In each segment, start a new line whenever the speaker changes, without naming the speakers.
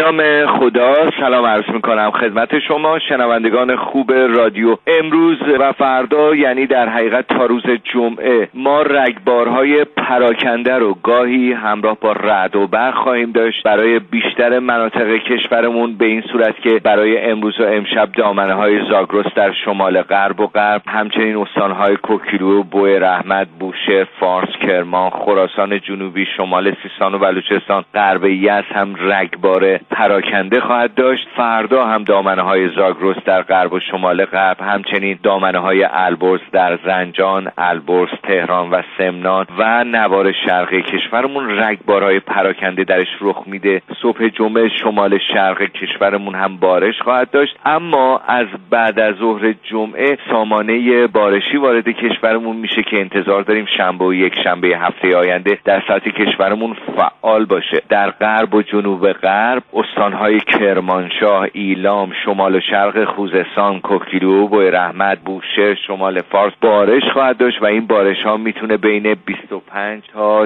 نام خدا سلام عرض میکنم خدمت شما شنوندگان خوب رادیو. امروز و فردا یعنی در حقیقت تا روز جمعه ما رگبارهای پراکنده رو گاهی همراه با رعد و برق خواهیم داشت برای بیشتر مناطق کشورمون، به این صورت که برای امروز و امشب دامنه‌های زاگرس در شمال غرب و همچنین استان‌های کوکیلو، بوی رحمت، بوشهر، فارس، کرمان، خراسان جنوبی، شمال سیستان و بلوچستان، غرب یزد هم رگبار پراکنده خواهد داشت. فردا هم دامنه‌های زاگرس در غرب و شمال غرب، همچنین دامنه‌های البرز در زنجان، البرز، تهران و سمنان و نوار شرقی کشورمون رگبارهای پراکنده درش رخ میده. صبح جمعه شمال شرق کشورمون هم بارش خواهد داشت، اما از بعد از ظهر جمعه سامانه بارشی وارد کشورمون میشه که انتظار داریم شنبه و یک شنبه هفته آینده در سطح کشورمون فعال باشه. در غرب و جنوب غرب استانهای کرمانشاه، ایلام، شمال و شرق خوزستان، کوکیلو، بوی رحمت، بوشهر، شمال فارس بارش خواهد داشت و این بارش ها میتونه بین 25 تا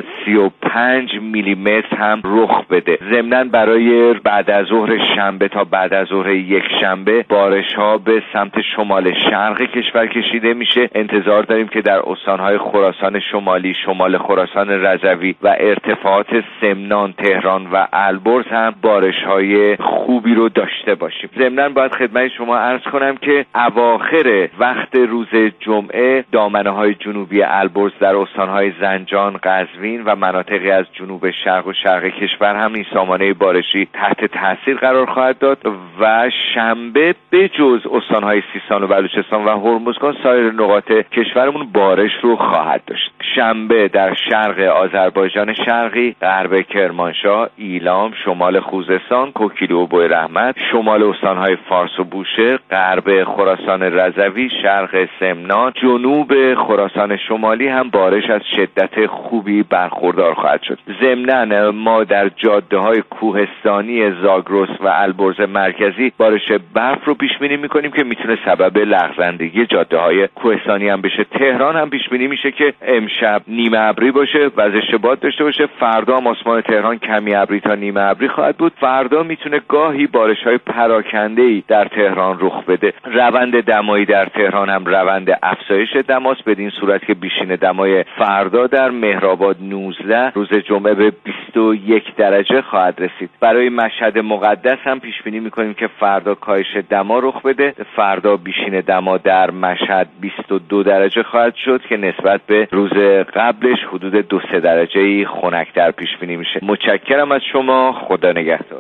35 میلیمتر هم رخ بده. ضمناً برای بعد از ظهر شنبه تا بعد از ظهر یک شنبه بارش ها به سمت شمال شرق کشور کشیده میشه. انتظار داریم که در استانهای خراسان شمالی، شمال خراسان رضوی و ارتفاعات سمنان، تهران و البرز هم بارش‌های خوبی رو داشته باشیم. ضمناً باید خدمت شما عرض کنم که اواخر وقت روز جمعه دامنه‌های جنوبی البرز در استان‌های زنجان، قزوین و مناطقی از جنوب شرق و شرق کشور هم این سامانه بارشی تحت تاثیر قرار خواهد داد و شنبه به جز استان‌های سیستان و بلوچستان و هرمزگان سایر نقاط کشورمون بارش رو خواهد داشت. شنبه در شرق آذربایجان شرقی، غرب کرمانشاه، ایلام، شمال خوزستان، کوکیلو و بوی رحمت، شمال استانهای فارس و بوشهر، غرب خراسان رضوی، شرق سمنان، جنوب خراسان شمالی هم بارش از شدت خوبی برخوردار خواهد شد. ضمناً ما در جاده‌های کوهستانی زاگرس و البرز مرکزی بارش برف رو پیش بینی می‌کنیم که میتونه سبب لغزندگی جاده‌های کوهستانی هم بشه. تهران هم پیش بینی میشه که امشب نیمه ابری باشه، وزش باد داشته باشه. فردا هم آسمان تهران کمی ابری تا نیمه ابری خواهد بود. فردا میتونه گاهی بارش‌های پراکنده‌ای در تهران رخ بده. روند دمایی در تهران هم روند افزایش دماست، بدین صورت که بیشین دمای فردا در مهرآباد 19 روز جمعه به 21 درجه خواهد رسید. برای مشهد مقدس هم پیش بینی می‌کنیم که فردا کاهش دما رخ بده. فردا بیشین دما در مشهد 22 درجه خواهد شد که نسبت به روز قبلش حدود 2-3 درجه‌ای خنک‌تر پیش بینی میشه. متشکرم از شما. خدا نگهدار.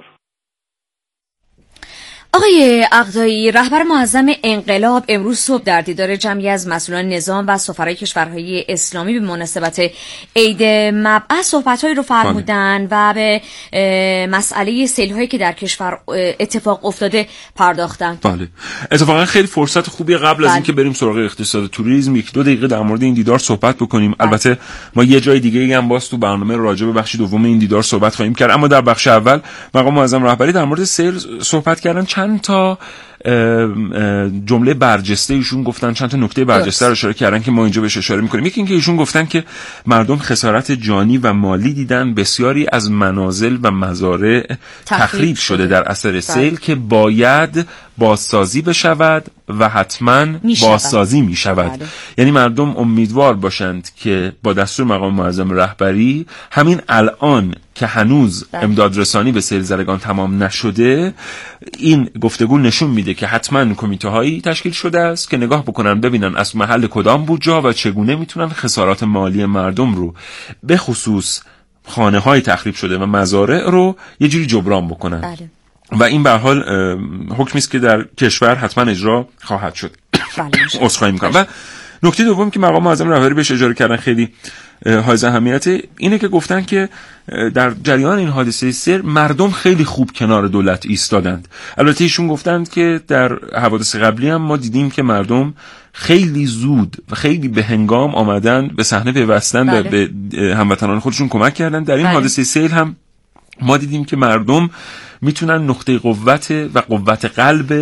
آقای عقدایی، رهبر معظم انقلاب امروز صبح در دیدار جمعی از مسئولان نظام و سفرای کشورهای اسلامی به مناسبت عید مبعث صحبت‌هایی رو فرمودن و به مسئله سیل‌هایی که در کشور اتفاق افتاده پرداختن.
بله، اتفاقا خیلی فرصت خوبی قبل از اینکه بریم سراغ اقتصاد توریسم 1-2 دقیقه در مورد این دیدار صحبت بکنیم. البته ما یه جای دیگه هم باز تو برنامه راجع به بخش دوم این دیدار صحبت خواهیم کرد، اما در بخش اول مقام معظم رهبری در مورد سیل صحبت کردن. چند تا جمله برجسته ایشون گفتن، چند تا نکته برجسته رو اشاره کردن که ما اینجا بهش اشاره می‌کنیم. یکی اینکه ایشون گفتن که مردم خسارت جانی و مالی دیدن، بسیاری از منازل و مزارع تخریب شده در اثر سیل که باید بازسازی بشود و حتما بازسازی می شود. یعنی مردم امیدوار باشند که با دستور مقام معظم رهبری همین الان که هنوز امدادرسانی به سیل زدگان تمام نشده، این گفتگو نشون میده که حتما کمیته هایی تشکیل شده است که نگاه بکنن ببینن از محل کدام بودجه و چگونه میتونن خسارات مالی مردم رو به خصوص خانه های تخریب شده و مزارع رو یه جوری جبران بکنن. و این به هر حال حکمی است که در کشور حتما اجرا خواهد شد. عذرخواهی میکنم. و نکته دوم که مقام معظم رهبری بهش اشاره کردن خیلی حائز اهمیت اینه که گفتن که در جریان این حادثه سیل مردم خیلی خوب کنار دولت ایستادند. البته ایشون گفتند که در حوادث قبلی هم ما دیدیم که مردم خیلی زود و خیلی به هنگام آمدن به صحنه پیوستن و به هموطنان خودشون کمک کردن. در این حادثه سیل هم ما دیدیم که مردم میتونن نقطه قوت و قوت قلب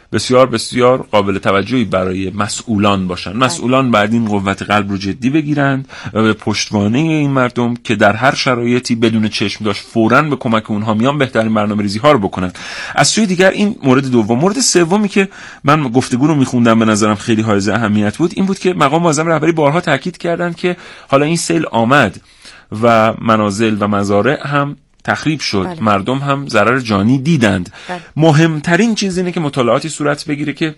بسیار بسیار قابل توجهی برای مسئولان باشن. مسئولان بعد این قوت قلب رو جدی بگیرند و به پشتوانه این مردم که در هر شرایطی بدون چشم داشت فوراً به کمک اونها میان بهترین برنامه‌ریزی ها رو بکنن. از سوی دیگر این مورد دوم. مورد سومی که من گفتگو رو میخوندم به نظرم خیلی حائز اهمیت بود این بود که مقام معظم رهبری بارها تاکید کردند که حالا این سیل آمد و منازل و مزارع هم تخریب شد، بله. مردم هم ضرر جانی دیدند، بله. مهمترین چیز اینه که مطالعاتی صورت بگیره که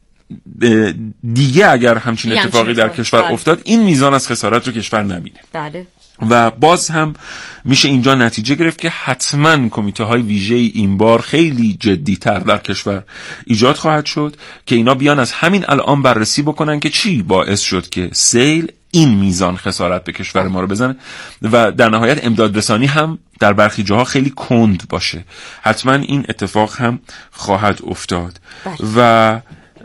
دیگه اگر همچین اتفاقی در کشور افتاد این میزان از خسارت رو کشور نبینه، بله. و باز هم میشه اینجا نتیجه گرفت که حتما کمیته های ویژه این بار خیلی جدی‌تر در کشور ایجاد خواهد شد که اینا بیان از همین الان بررسی بکنن که چی باعث شد که سیل این میزان خسارت به کشور ما رو بزنه و در نهایت امداد رسانی هم در برخی جاها خیلی کند باشه. حتما این اتفاق هم خواهد افتاد و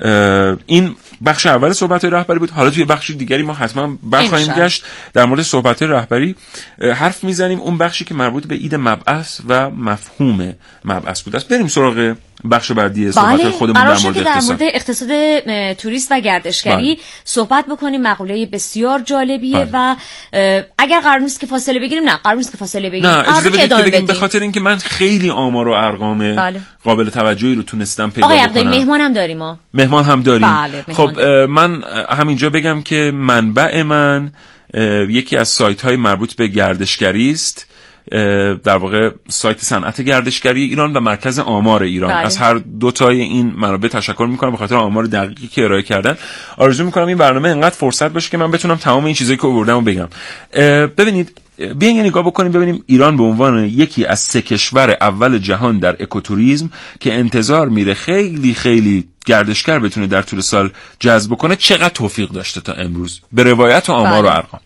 این بخش اول صحبت رهبری بود. حالا توی بخش دیگری ما حتما خواهیم گشت در مورد صحبت رهبری حرف میزنیم، اون بخشی که مربوط به عید مبعث و مفهوم مبعث بود است. بریم سراغ بخش بعدی صحبت خودمون در مورد
اقتصاد توریست و گردشگری صحبت بکنیم. مقوله بسیار جالبیه و اگر قرار نیست که فاصله بگیریم، نه قرار نیست که فاصله بگیریم،
نه اجازه بدید به خاطر اینکه من خیلی آمار و ارقام قابل توجهی رو تونستم پیدا بکنم.
آقای مهمان هم داریم ما.
مهمان هم داریم. خب من همینجا بگم که منبع من یکی از سایت های مربوط به گردشگری است، در واقع سایت صنعت گردشگری ایران و مرکز آمار ایران. بله. از هر دو تای این منابع تشکر میکنم به خاطر آمار دقیقی که ارائه کردن. آرزو میکنم این برنامه انقدر فرصت باشه که من بتونم تمام این چیزایی که آوردم رو بگم. ببینید، بیاین یه نگاه بکنیم ببینیم ایران به عنوان یکی از 3 کشور اول جهان در اکوتوریسم که انتظار میره خیلی خیلی گردشگر بتونه در طول سال جذب کنه چقدر توفیق داشته تا امروز به روایت و آمار و ارقام.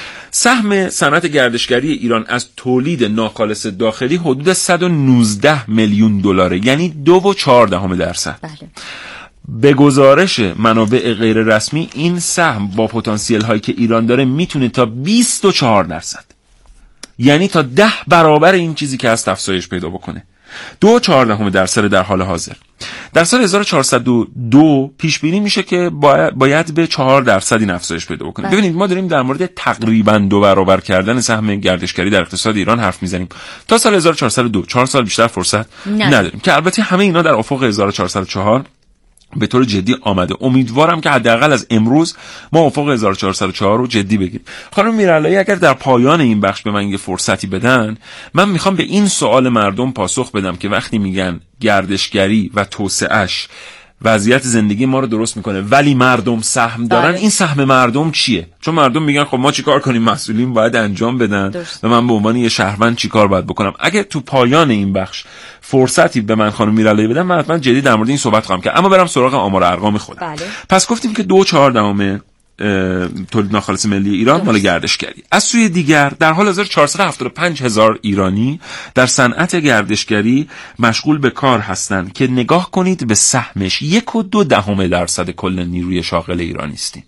سهم صنعت گردشگری ایران از تولید ناخالص داخلی حدود 119 میلیون دلاره، یعنی 2.4%. بله. به گزارش منابع غیر رسمی این سهم با پتانسیل هایی که ایران داره میتونه تا 24%، یعنی تا 10 برابر این چیزی که هست افزایش پیدا بکنه. 2.4% در حال حاضر. در سال 1402 پیش بینی میشه که باید به 4% این افزایش پیدا بکنه. ببینید ما داریم در مورد تقریبا 2 برابر کردن سهم گردشگری در اقتصاد ایران حرف میزنیم. تا سال 1402 4 سال بیشتر فرصت نداریم که البته همه اینا در افق 1404 به طور جدی آمده. امیدوارم که حداقل از امروز ما افق 1404 رو جدی بگیریم. خانم میرعلایی اگر در پایان این بخش به من یه فرصتی بدن، من میخوام به این سوال مردم پاسخ بدم که وقتی میگن گردشگری و توسعه‌اش وضعیت زندگی ما رو درست میکنه ولی مردم سهم دارن، این سهم مردم چیه؟ چون مردم میگن خب ما چیکار کنیم، مسئولین باید انجام بدن و من به عنوان یه شهروند چیکار باید بکنم. اگه تو پایان این بخش فرصتی به من خانم میرعلایی بدن، من حتما جدی در مورد این صحبت خواهم کرد. اما برم سراغ آمار و ارقام خودم. بله. پس گفتیم که 2.4 تولید ناخالص ملی ایران مال گردشگری. از سوی دیگر در حال حاضر 475,000 ایرانی در صنعت گردشگری مشغول به کار هستند که نگاه کنید به سهمش 1.2% کل نیروی شاغل ایرانی است،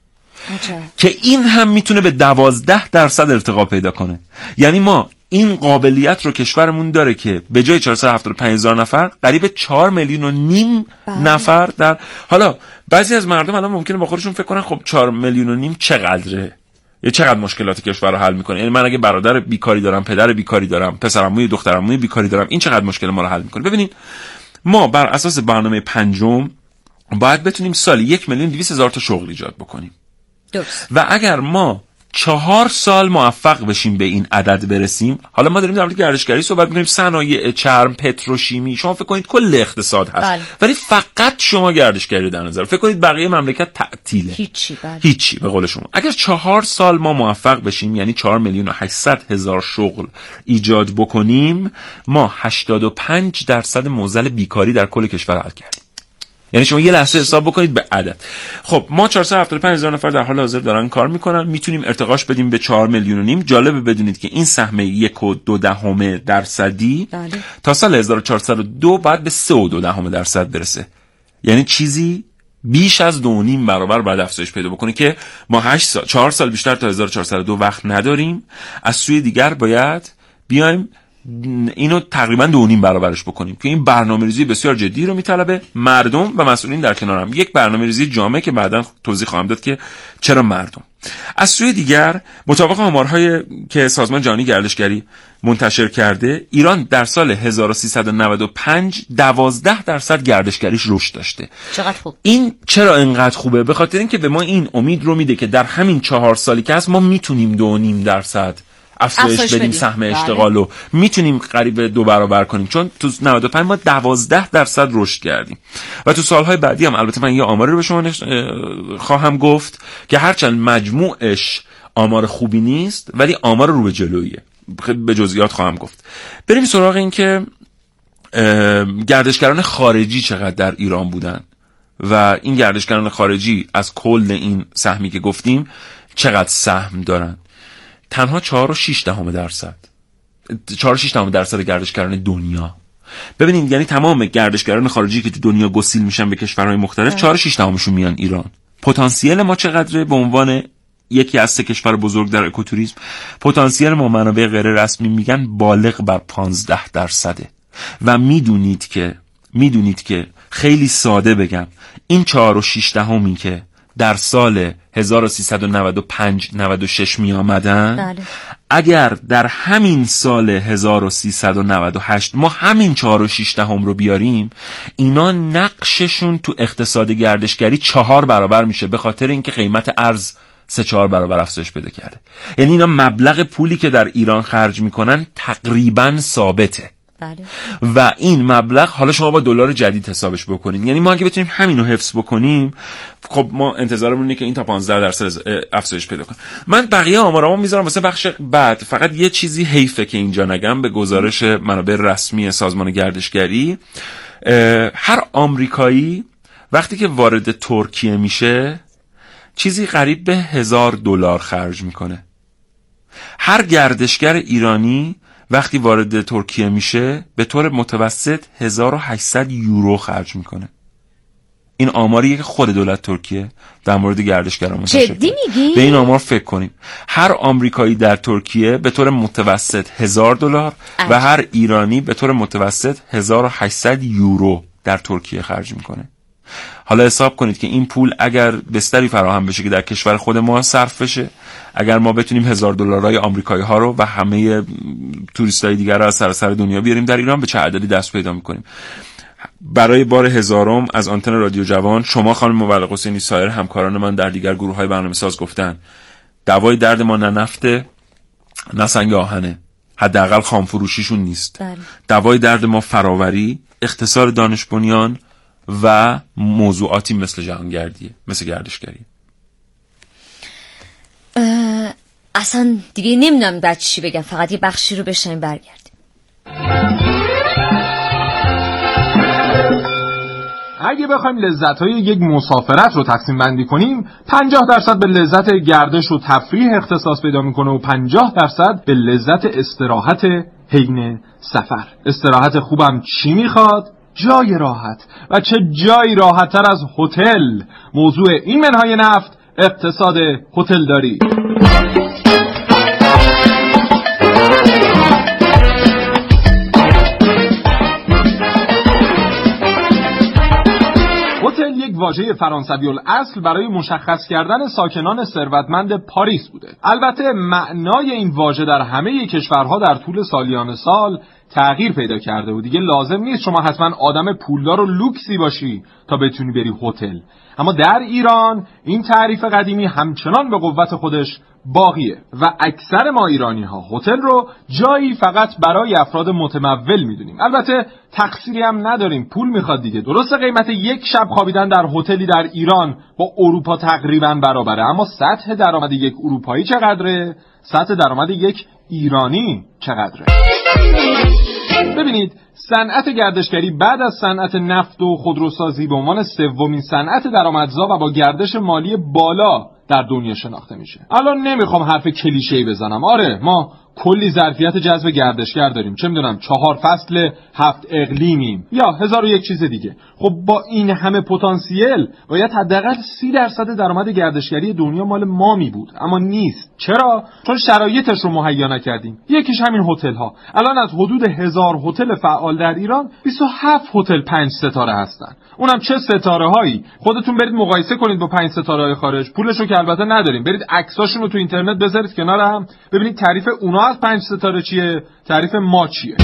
که این هم میتونه به 12% ارتقا پیدا کنه. یعنی ما این قابلیت رو کشورمون داره که به جای 475,000 نفر قریب 4.5 میلیون نفر در حالا بعضی از مردم الان ممکنه با خودشون فکر کنن خب 4.5 میلیون چقدره، یا چقدر مشکلات کشور رو حل میکنه. یعنی من اگه برادر بیکاری دارم، پدر بیکاری دارم، پسرعموی دخترعموی بیکاری دارم، این چقدر مشکل ما رو حل میکنه. ببینید ما بر اساس برنامه 5 باید بتونیم سالی 1,200,000 تا شغل ایجاد بکنیم. درست. و اگر ما 4 سال موفق بشیم به این عدد برسیم، حالا ما داریم در مورد گردشگری صحبت می‌کنیم، صنایع چرم، پتروشیمی، شما فکر کنید کل اقتصاد هست. بله. ولی فقط شما گردشگری در نظر فکر کنید بقیه مملکت تعطیله. هیچی به قول شما. اگر 4 سال ما موفق بشیم، یعنی 4,800,000 شغل ایجاد بکنیم، ما 85% معضل بیکاری در کل کشور حل کردیم. یعنی شما یه لحظه حساب بکنید به عدد. خب ما 475,000 نفر در حال حاضر دارن کار میکنن، میتونیم ارتقاش بدیم به 4.5 میلیون. جالبه بدونید که این سهم 1.2% تا سال 1402 بعد به 3.2% برسه. یعنی چیزی بیش از 2.5 برابر بعد افزایش پیدا بکنه که ما 4 سال بیشتر تا 1402 وقت نداریم. از سوی دیگر باید بیایم اینو تقریبا 2.5 برابرش بکنیم که این برنامه‌ریزی بسیار جدی رو میطلبه. مردم و مسئولین در کنار هم، یک برنامه‌ریزی جامع که بعداً توضیح خواهم داد که چرا مردم. از سوی دیگر مطابق آمارهایی که سازمان جهانی گردشگری منتشر کرده، ایران در سال 1395 12% گردشگریش رشد داشته.
چقدر خوب. این
چرا اینقدر خوبه؟ به خاطر اینکه به ما این امید رو میده که در همین 4 سالی که هست ما میتونیم 2.5% افزایش بدیم سهم اشتغال رو، میتونیم قریب 2 برابر کنیم، چون تو 95 ما 12% رشد کردیم و تو سالهای بعدی هم البته من یه آماری رو به شما خواهم گفت که هرچند مجموعش آمار خوبی نیست ولی آمار رو به جلویه، به جزئیات خواهم گفت. بریم سراغ این که گردشگران خارجی چقدر در ایران بودن و این گردشگران خارجی از کل این سهمی که گفتیم چقدر سهم دارن. تنها 4.6% گردشگران دنیا. ببینید یعنی تمام گردشگران خارجی که تو دنیا گسیل میشن به کشورهای مختلف 4.6 میان ایران. پتانسیل ما چقدره به عنوان یکی از 3 کشور بزرگ در اکوتوریسم؟ پتانسیل ما منابع غیر رسمی میگن بالغ بر 15%. و میدونید که خیلی ساده بگم این 4.6 که در سال 1395-96 می آمدن، اگر در همین سال 1398 ما همین 4.6 رو بیاریم، اینا نقششون تو اقتصاد گردشگری 4 برابر میشه، به خاطر اینکه قیمت ارز 3-4 برابر افزایش پیدا کرده. یعنی اینا مبلغ پولی که در ایران خرج میکنن تقریبا ثابته. و این مبلغ حالا شما با دلار جدید حسابش بکنین، یعنی ما اگه بتونیم همین رو حفظ بکنیم، خب ما انتظارمون اینه که این تا 15% افزایش پیدا کنه. من بقیه آمارامو میذارم واسه بخش بعد. فقط یه چیزی حیفه که اینجا نگم. به گزارش منابع رسمی سازمان گردشگری، هر آمریکایی وقتی که وارد ترکیه میشه چیزی قریب به $1000 خرج میکنه. هر گردشگر ایرانی وقتی وارد ترکیه میشه به طور متوسط 1800 یورو خرج میکنه. این آماریه که خود دولت ترکیه در مورد گردشگران منتشر کرده.
جدی میگی؟
به این آمار فکر کنیم. هر آمریکایی در ترکیه به طور متوسط $1000 و هر ایرانی به طور متوسط 1800 یورو در ترکیه خرج میکنه. حالا حساب کنید که این پول اگر بستری فراهم بشه که در کشور خود ما صرف بشه، اگر ما بتونیم $1000 آمریکایی ها رو و همه توریستای دیگر رو از سراسر دنیا بیاریم در ایران، به چه عددی دست پیدا میکنیم. برای بار 1000م از آنتن رادیو جوان، شما خانم مبلغ حسینی، سایر همکاران من در دیگر گروه‌های برنامه‌ساز گفتن دوای درد ما نه نفته نه سنگ آهنه، حداقل خام فروشیشون نیست. دوای درد ما فراوری، اختصار دانش بنیان و موضوعاتی مثل جهانگردیه، مثل گردشگری.
اصلا دیگه نمیدونم بعد چی بگم، فقط یه بخشی رو بشنیم برگردیم.
اگه بخوایم لذت‌های یک مسافرت رو تقسیم بندی کنیم، 50% به لذت گردش و تفریح اختصاص پیدا میکنه و 50% به لذت استراحت حین سفر. استراحت خوبم چی میخواد؟ جای راحت. و چه جایی راحت‌تر از هتل؟ موضوع این منهای نفت اقتصاد هتل داری. هتل یک واژه فرانسوی الاصل برای مشخص کردن ساکنان ثروتمند پاریس بوده. البته معنای این واژه در همه کشورها در طول سالیان سال تغییر پیدا کرده و دیگه لازم نیست شما حتما آدم پولدار و لوکسی باشی تا بتونی بری هتل. اما در ایران این تعریف قدیمی همچنان به قوت خودش باقیه و اکثر ما ایرانی ها هتل رو جایی فقط برای افراد متمول میدونیم. البته تقصیری هم نداریم، پول میخواد دیگه. درسته قیمت یک شب خوابیدن در هتلی در ایران با اروپا تقریبا برابره، اما سطح درآمد یک اروپایی چقدره؟ سطح درآمد یک ایرانی چقدره؟ ببینید، صنعت گردشگری بعد از صنعت نفت و خودروسازی به عنوان سومین صنعت درآمدزا و با گردش مالی بالا در دنیا شناخته میشه. الان نمیخوام حرف کلیشه‌ای بزنم. آره، ما کلی ظرفیت جذب گردشگر داریم، چه میدونم 4 فصل 7 اقلیمیم یا 1001 چیز دیگه. خب با این همه پتانسیل باید حداقل 30% درآمد گردشگری دنیا مال ما می بود، اما نیست. چرا؟ چون شرایطش رو مهیا نکردیم. یکیش همین هتل ها. الان از حدود 1000 هتل فعال در ایران 27 هتل 5 ستاره هستن. اونم چه ستاره هایی؟ خودتون برید مقایسه کنید با 5 ستاره های خارج. پولشو که البته نداریم، برید عکساشون رو تو اینترنت بذارید کنار هم، ببینید تعریف اونا از 5 ستاره چیه، تعریف ما چیه.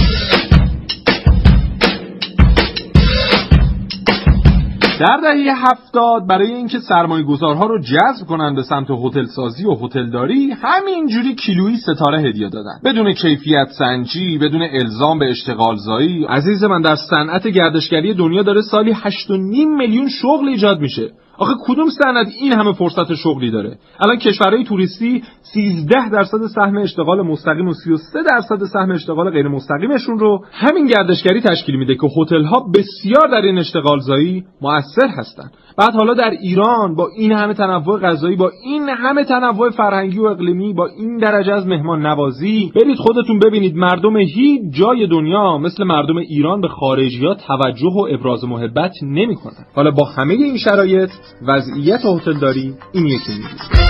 در دهه 70 برای اینکه سرمایه‌گذارها رو جذب کنن به سمت هتل سازی و هتلداری، همینجوری کیلویی ستاره هدیه دادن، بدون کیفیت سنجی، بدون الزام به اشتغال زایی. عزیز من، در صنعت گردشگری دنیا داره سالی 8.5 میلیون شغل ایجاد میشه. آخه کدوم صنعت این همه فرصت شغلی داره؟ الان کشورهای توریستی 13% سهم اشتغال مستقیم و 33% سهم اشتغال غیر مستقیمشون رو همین گردشگری تشکیل میده که هتل‌ها بسیار در این اشتغال زایی مؤثر هستن. بعد حالا در ایران با این همه تنوع غذایی، با این همه تنوع فرهنگی و اقلیمی، با این درجه از مهمان نوازی، برید خودتون ببینید مردم هیچ جای دنیا مثل مردم ایران به خارجی‌ها توجه و ابراز محبت نمی‌کنن. حالا با همه این شرایط وضعیت هتلداری این یکی میگه.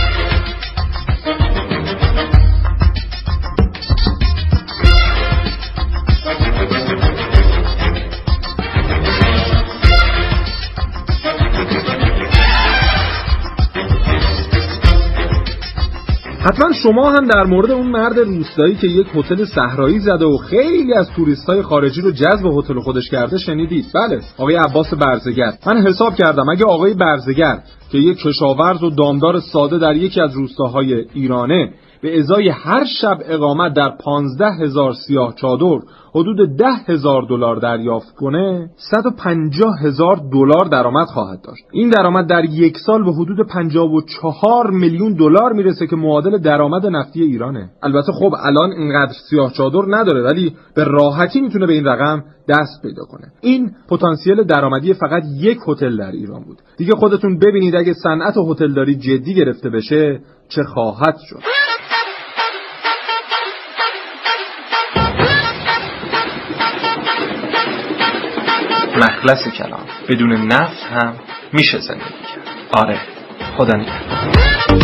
حتما شما هم در مورد اون مرد روستایی که یک هتل صحرایی زده و خیلی از توریستای خارجی رو جذب هتل خودش کرده شنیدید. بله، آقای عباس برزگر. من حساب کردم اگه آقای برزگر که یک کشاورز و دامدار ساده در یکی از روستاهای ایرانه به ازای هر شب اقامت در 15,000 سیاه چادر حدود $10,000 دریافت کنه، $150,000 درآمد خواهد داشت. این درآمد در یک سال به حدود $54 میلیون میرسه که معادل درآمد نفتی ایرانه. البته خب الان اینقدر سیاه چادر نداره، ولی به راحتی میتونه به این رقم دست پیدا کنه. این پتانسیل درآمدی فقط یک هتل در ایران بود. دیگه خودتون ببینید اگه صنعت هتلداری جدی گرفته بشه چه خواهد شد.
مخلص کلام، بدون نفس هم میشه زندگی کرد. آره، خدا نگهدار.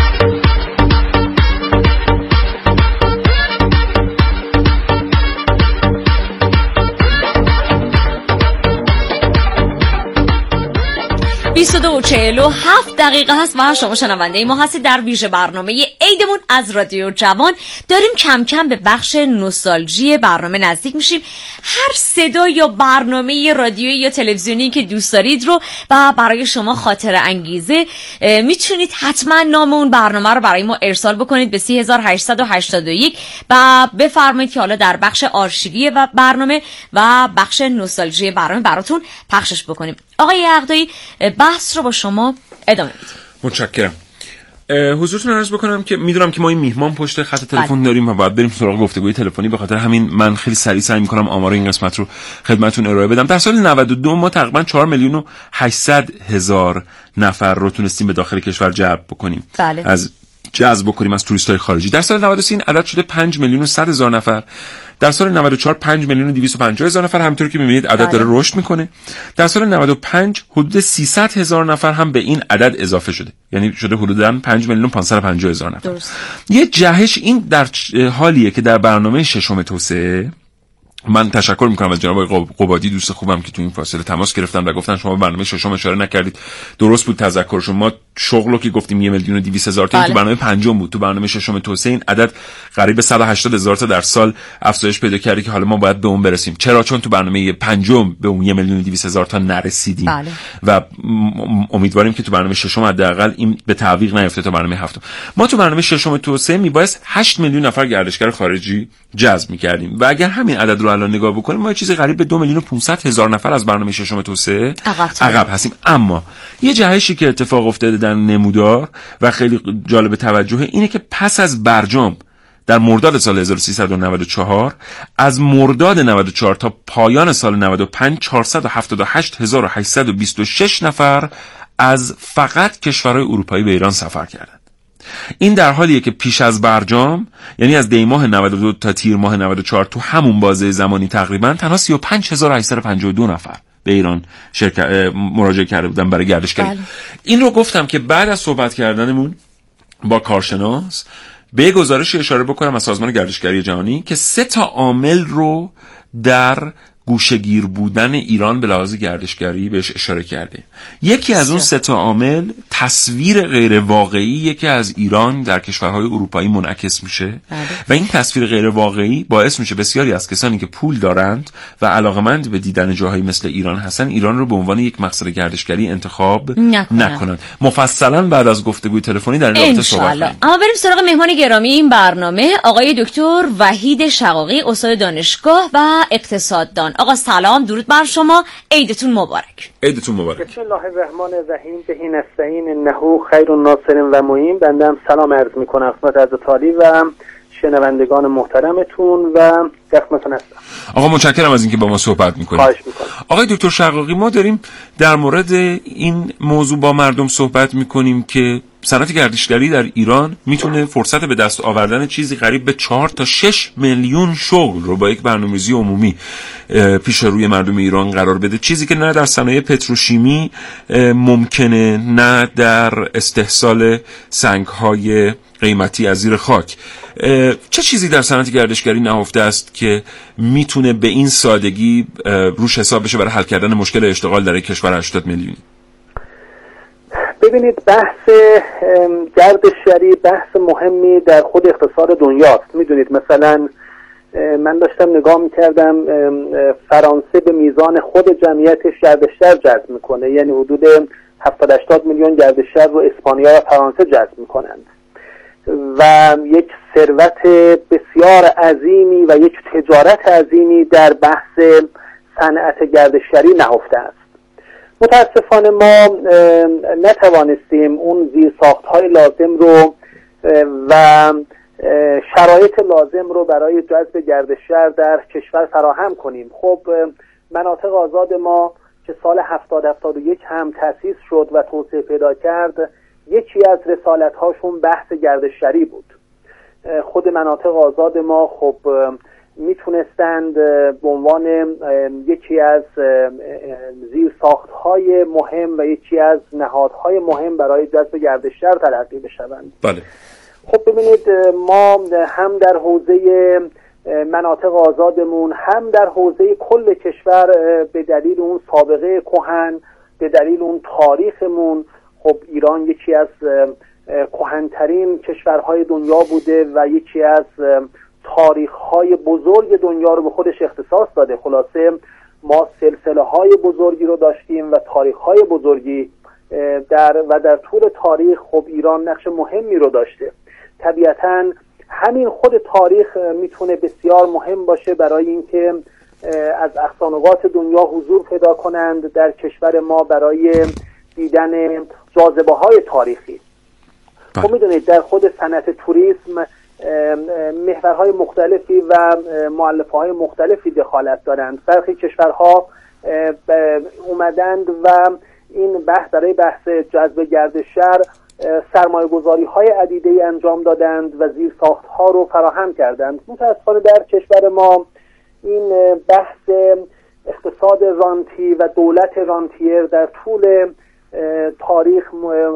22:47 هست و شما شنونده ما هستید در ویژه برنامه عیدمون از رادیو جوان. داریم کم کم به بخش نوستالژی برنامه نزدیک میشیم. هر صدا یا برنامه رادیویی یا تلویزیونی که دوست دارید رو و برای شما خاطره انگیزه میتونید حتما نام اون برنامه رو برای ما ارسال بکنید به 3881 و بفرمایید که حالا در بخش آرشیوی و برنامه و بخش نوستالژی برنامه براتون پخشش بکنیم. آقای عقدایی، بحث رو با شما ادامه میدیم.
متشکرم. حضورتون عرض بکنم که میدونم که ما این میهمان پشت خط تلفن داریم و باید بریم سراغ گفتگوی تلفنی، به خاطر همین من خیلی سریع سعی میکنم آمار این قسمت رو خدمتتون ارائه بدم. در سال 92 ما تقریبا 4,800,000 نفر رو تونستیم به داخل کشور جذب بکنیم. جذب بکنیم از توریست‌های خارجی. در سال 93 این عدد شده 5,100,000 نفر. در سال 94 5,250,000 نفر. همونطور که می‌بینید عدد داره رشد میکنه. در سال 95 حدود 300,000 نفر هم به این عدد اضافه شده، یعنی شده حدوداً 5,550,000 نفر. یه جهش این در حالیه که در برنامه ششم توسعه، من تشکر میکنم از جناب قبادی دوست خوبم که تو این فاصله تماس گرفتن و گفتن شما برنامه ششم اشاره نکردید. درست بود تذکرشون. ما شغلو که گفتیم 1,200,000 تا تو برنامه پنجم بود. تو برنامه ششم توسعه این عدد قریب 180,000 تا در سال افزایش پیدا کرده که حالا ما باید به اون برسیم. چرا؟ چون تو برنامه پنجم به اون 1,200,000 تا نرسیدیم و امیدواریم که تو برنامه ششم حداقل این به تعویق نیفته تا برنامه هفتم. ما تو برنامه ششم توسعه میبایست 8 میلیون نفر گردشگر خارجی جذب می‌کردیم و اگر همین عدد رو الان نگاه بکنیم ما چیزی قریب به 2,500,000 نفر از برنامه ششم توسعه عقب هستیم. اما یه جهشی که اتفاق افتاده در نمودار و خیلی جالب توجهه اینه که پس از برجام در مرداد سال 1394 از مرداد 94 تا پایان سال 95 478,826 نفر از فقط کشورهای اروپایی به ایران سفر کردند. این در حالیه که پیش از برجام، یعنی از دی ماه 92 تا تیر ماه 94 تو همون بازه زمانی تقریبا تنها 35852 نفر به ایران مراجعه کرده بودن برای گردشگری. این رو گفتم که بعد از صحبت کردنمون با کارشناس به گزارشی اشاره بکنم از سازمان گردشگری جهانی که 3 عامل رو در گوشه‌گیر بودن ایران به لحاظ گردشگری بهش اشاره کرده. یکی از اون 3 عامل تصویر غیر واقعی که از ایران در کشورهای اروپایی منعکس میشه و این تصویر غیر واقعی باعث میشه بسیاری از کسانی که پول دارند و علاقمند به دیدن جاهایی مثل ایران هستن ایران رو به عنوان یک مقصد گردشگری انتخاب نکنند. مفصلا بعد از گفتگوی تلفنی در این رابطه صحبت کنیم.
اما بریم سراغ مهمان گرامی این برنامه، آقای دکتر وحید شقاقی، استاد دانشگاه و اقتصاددان. آقا سلام، درود بر شما، عیدتون مبارک.
عیدتون مبارک.
بسم الله الرحمن الرحیم. بهی نستعین انه خیر الناصر و معین. بنده هم سلام عرض میکنم خدمت حضرت عالی و شنوندگان محترمتون و خدمتتون هستم.
آقا متشکرم از اینکه با ما صحبت میکنید.
خواهش میکنم.
آقای دکتر شقاقی، ما داریم در مورد این موضوع با مردم صحبت میکنیم که صنعت گردشگری در ایران میتونه فرصت به دست آوردن چیزی قریب به 4 تا 6 میلیون شغل رو با یک برنامه‌ریزی عمومی پیش روی مردم ایران قرار بده، چیزی که نه در صنایع پتروشیمی ممکنه، نه در استحصال سنگ‌های قیمتی از زیر خاک. چه چیزی در صنعت گردشگری نهفته است که میتونه به این سادگی روش حساب بشه برای حل کردن مشکل اشتغال در یک کشور 80 میلیونی؟
ببینید، بحث گردشگری بحث مهمی در خود اقتصاد دنیاست. میدونید مثلا من داشتم نگاه میکردم، فرانسه به میزان خود جمعیتش گردشگر جذب میکنه، یعنی حدود 70-80 میلیون گردشگر رو اسپانیا و فرانسه جذب میکنند و یک ثروت بسیار عظیمی و یک تجارت عظیمی در بحث صنعت گردشگری نهفته است. متاسفانه ما نتوانستیم اون زیرساخت‌های لازم رو و شرایط لازم رو برای جذب گردشگر در کشور فراهم کنیم. خب مناطق آزاد ما که سال 70-71 هم تأسیس شد و توسعه پیدا کرد، یکی از رسالت‌هاشون بحث گردشگری بود. خود مناطق آزاد ما خب میتونستند به عنوان یکی از زیرساخت‌های مهم و یکی از نهادهای مهم برای جذب گردشگر تلقی بشوند.
بله.
خب ببینید، ما هم در حوزه مناطق آزادمون هم در حوزه کل کشور به دلیل اون سابقه کهن، به دلیل اون تاریخمون، خب ایران یکی از کهن‌ترین کشورهای دنیا بوده و یکی از تاریخ‌های بزرگ دنیا رو به خودش اختصاص داده. خلاصه ما سلسله‌های بزرگی رو داشتیم و تاریخ‌های بزرگی در طول تاریخ خب ایران نقش مهمی رو داشته. طبیعتاً همین خود تاریخ میتونه بسیار مهم باشه برای اینکه از اقصانقاط دنیا حضور پیدا کنند در کشور ما برای دیدن جاذبه‌های تاریخی. خب میدونید در خود صنعت توریسم محورهای مختلفی و مؤلفه‌های مختلفی دخالت دارند. برخی کشورها اومدند و این برای بحث جذب گردشگر سرمایه‌گذاری‌های عدیده‌ای انجام دادند و زیرساخت‌ها رو فراهم کردند. متأسفانه در کشور ما این بحث اقتصاد رانتی و دولت رانتیر در طول تاریخ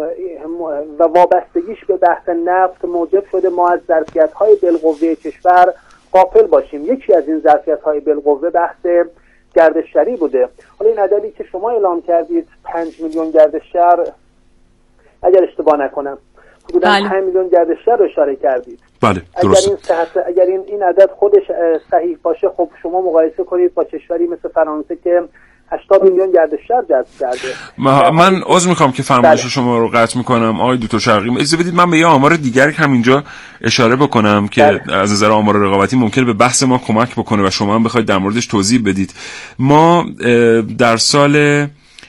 و وابستگیش به بحث نفت موجب شده ما از ظرفیت‌های بالقوه کشور غافل باشیم. یکی از این ظرفیت‌های بالقوه بحث گردشگری بوده. حالا این عددی که شما اعلام کردید 5 میلیون گردشگر، اگر اشتباه نکنم حدوداً 5 میلیون گردشگر رو اشاره کردید.
بله درست.
اگر این عدد خودش صحیح باشه، خب شما مقایسه کنید با کشوری مثل فرانسه که 80 میلیون گردشگر جذب کرده.
من عذر میخوام که فرمایش شما رو قطع میکنم آقای دکتر شقاقی. اجازه بدید من به یه آمار دیگری هم اینجا اشاره بکنم که از نظر آمار رقابتی ممکنه به بحث ما کمک بکنه و شما هم بخواید در موردش توضیح بدید. ما در سال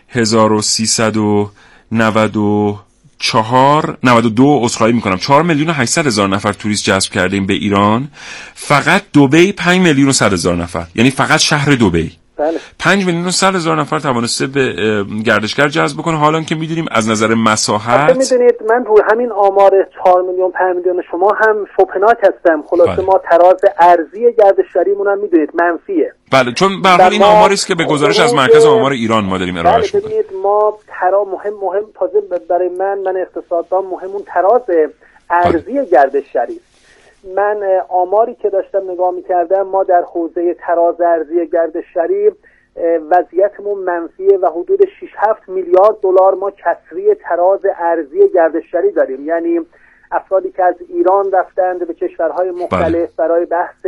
92 عذرخواهی میکنم 4 میلیون و 800 هزار نفر توریست جذب کردیم به ایران. فقط دبی 5 میلیون و 100 هزار نفر، یعنی فقط شهر دبی.
بله.
5,100,000 نفر توانسته به گردشگر جذب بکنه. حالا که میدونیم از نظر مساحت،
میدونید من رو همین آمار 4 میلیون 5 میلیون شما هم شوپناک هستم. خلاصه ما تراز ارضی گردشگریمون هم میدونید منفیه.
بله، چون به هر حال این آماری است که به گزارش از مرکز آمار ایران ما داریم ارائهش می‌کنیم.
ببینید ما مهم تازه برای من اقتصاددان مهم اون تراز ارضی گردشگری. من آماری که داشتم نگاه می‌کردم، ما در حوزه تراز ارضی گردشگری وضعیتمون منفیه و حدود 6-7 میلیارد دلار ما کسری تراز ارضی گردشگری داریم. یعنی افرادی که از ایران رفتند به کشورهای مختلف برای بحث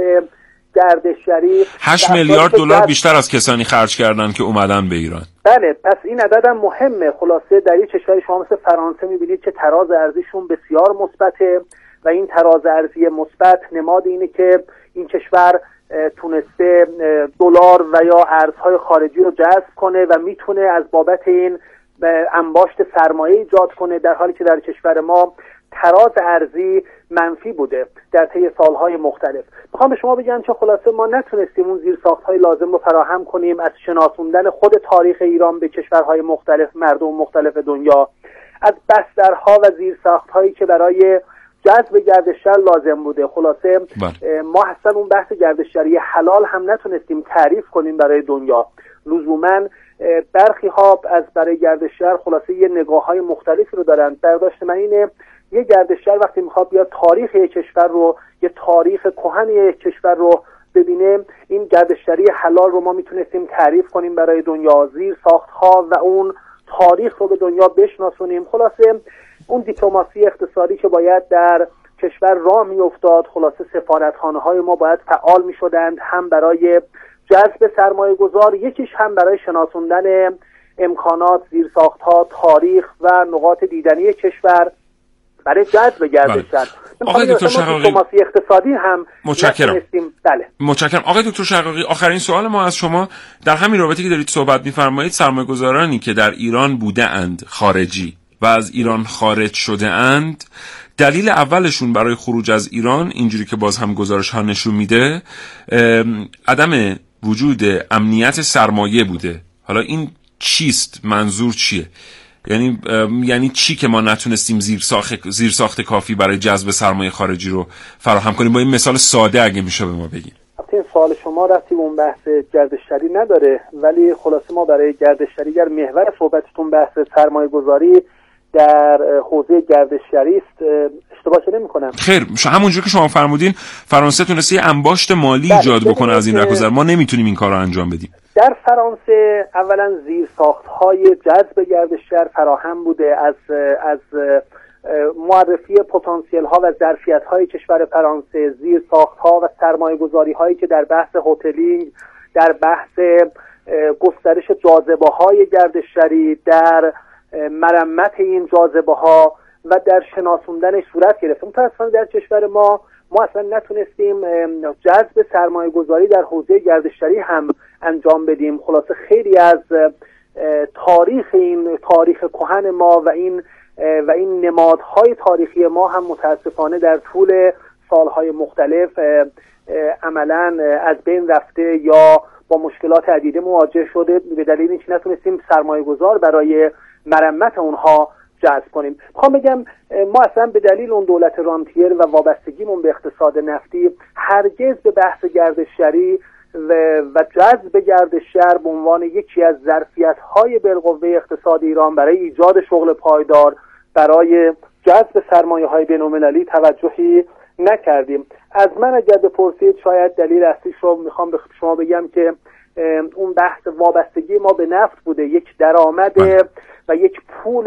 گردشگری
8 میلیارد دلار بیشتر از کسانی خرج کردن که اومدن به ایران.
بله، پس این عدد هم مهمه. خلاصه در یک کشوری شما مثل فرانسه می‌بینید که تراز ارزیشون بسیار مثبته و این تراز ارزی مثبت نماد اینه که این کشور تونسته دلار و یا ارزهای خارجی رو جذب کنه و میتونه از بابت این انباشت سرمایه ایجاد کنه، در حالی که در کشور ما تراز ارزی منفی بوده در طی سالهای مختلف. میخوام به شما بگم که خلاصه ما نتونستیم اون زیرساخت‌های لازم رو فراهم کنیم از شناسوندن خود تاریخ ایران به کشورهای مختلف، مردم مختلف دنیا، از بسترها و زیرساخت‌هایی که برای جذب گردشگر لازم بوده. خلاصه ما اصلا اون بحث گردشگری حلال هم نتونستیم تعریف کنیم برای دنیا. لزوما برخی ها از برای گردشگر خلاصه یه نگاه‌های مختلفی رو دارن. برداشت من اینه یه گردشگر وقتی میخواد بیاد تاریخ یک کشور رو، یه تاریخ کهن یک کشور رو ببینه، این گردشگری حلال رو ما میتونستیم تعریف کنیم برای دنیا، زیر ساخت‌ها و اون تاریخ رو به دنیا بشناسونیم. خلاصه اون دیپلماسی اقتصادی که باید در کشور راه میافتاد، خلاصه سفارتخانه‌های ما باید فعال میشدند، هم برای جذب سرمایه گذار، یکیش هم برای شناسوندن امکانات، زیرساخت‌ها، تاریخ و نقاط دیدنی کشور برای جذب گردشگر.
آقای دکتر شقاقی،
دیپلماسی اقتصادی هم
متشکرم.
بله.
متشکرم. آقای دکتر شقاقی، آخرین سوال ما از شما در همین رابطه که دارید صحبت می‌فرمایید، سرمایه‌گذارانی که در ایران بوده اند خارجی و از ایران خارج شده اند، دلیل اولشون برای خروج از ایران، اینجوری که باز هم گزارش ها نشون میده، عدم وجود امنیت سرمایه بوده. حالا این چیست؟ منظور چیه؟ یعنی چی که ما نتونستیم زیرساخت کافی برای جذب سرمایه خارجی رو فراهم کنیم؟ با این مثال ساده اگه میشه به ما بگید.
این سوال شما رفتی به اون بحث گردشگری نداره، ولی خلاصه ما برای گردشگری، گر محور صحبتتون بحث سرمایه گذاری در حوزه گردشگری است، اشتباه نمی کنم.
خیر، همونجوری که شما فرمودین فرانسه تونسته یه انباشت مالی ایجاد بکنه از این رهگذر. ما نمیتونیم این کار رو انجام بدیم.
در فرانسه اولا زیرساخت‌های جذب گردشگر فراهم بوده. از معرفی پتانسیل ها و ظرفیت های کشور فرانسه، زیرساخت ها و سرمایه گذاری هایی که در بحث هتلینگ، در بحث گسترش جاذبه های گردشگری، در مرمت این جاذبه ها و در شناسوندنش صورت گرفت. متأسفانه در کشور ما اصلا نتونستیم جذب سرمایه گذاری در حوزه گردشگری هم انجام بدیم. خلاصه خیلی از تاریخ کهن ما و این نمادهای تاریخی ما هم متاسفانه در طول سالهای مختلف عملاً از بین رفته یا با مشکلات عدیده مواجه شده به دلیل اینکه نتونستیم سرمایه گذار برای مرمت اونها جذب کنیم. میخوام بگم ما اصلا به دلیل اون دولت رانتیر و وابستگیمون به اقتصاد نفتی هرگز به بحث گردشگری و جذب گردشگر به عنوان یکی از ظرفیت‌های بالقوه اقتصاد ایران برای ایجاد شغل پایدار، برای جذب سرمایه‌های بین‌المللی توجهی نکردیم. از من اگر بپرسید شاید دلیل اصلیش رو میخوام به شما بگم که اون بحث وابستگی ما به نفت بوده، یک درآمد و یک پول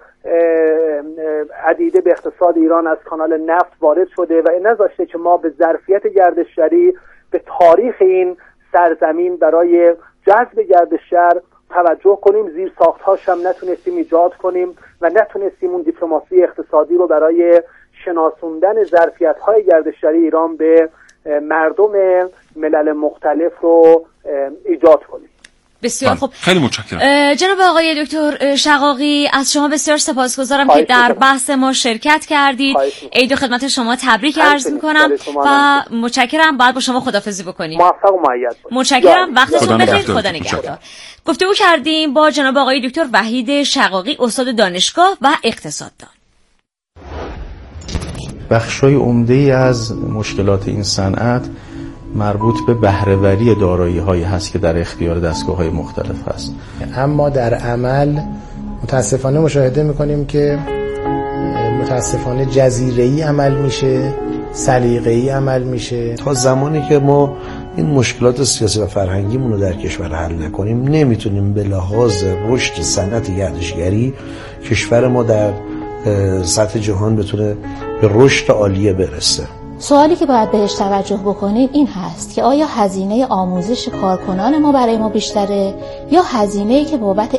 عدیده به اقتصاد ایران از کانال نفت وارد شده و نذاشته که ما به ظرفیت گردشگری، به تاریخ این سرزمین برای جذب گردشگر توجه کنیم. زیر ساخت‌هاش هم نتونستیم ایجاد کنیم و نتونستیم اون دیپلماسی اقتصادی رو برای شناسوندن ظرفیت‌های گردشگری ایران به مردم ملل مختلف رو ایجاد کنیم.
بسیار خوب.
خیلی متشکرم.
جناب آقای دکتر شقاقی، از شما بسیار سپاسگزارم که در بحث ما شرکت کردید. عید خدمت شما تبریک عرض میکنم و متشکرم. بعد با شما خداحافظی بکنیم.
موفق و مؤید باشید.
متشکرم. وقتتون بخیر. خدا نگهدار. گفتگو کردیم با جناب آقای دکتر وحید شقاقی، استاد دانشگاه و اقتصاددان.
بخشای عمده‌ای از مشکلات این صنعت مربوط به بهره‌وری دارایی‌هایی هست که در اختیار دستگاه‌های مختلف هست،
اما در عمل متاسفانه مشاهده می‌کنیم که متاسفانه جزیره‌ای عمل میشه، سلیقه‌ای عمل میشه.
تا زمانی که ما این مشکلات سیاسی و فرهنگیمون رو در کشور حل نکنیم نمیتونیم به لحاظ رشد صنعت گردشگری کشور ما در سطح جهان بتونه به رشد عالیه برسه.
سوالی که باید بهش توجه بکنیم این هست که آیا هزینه آموزش کارکنان ما برای ما بیشتره یا هزینه‌ای که بابت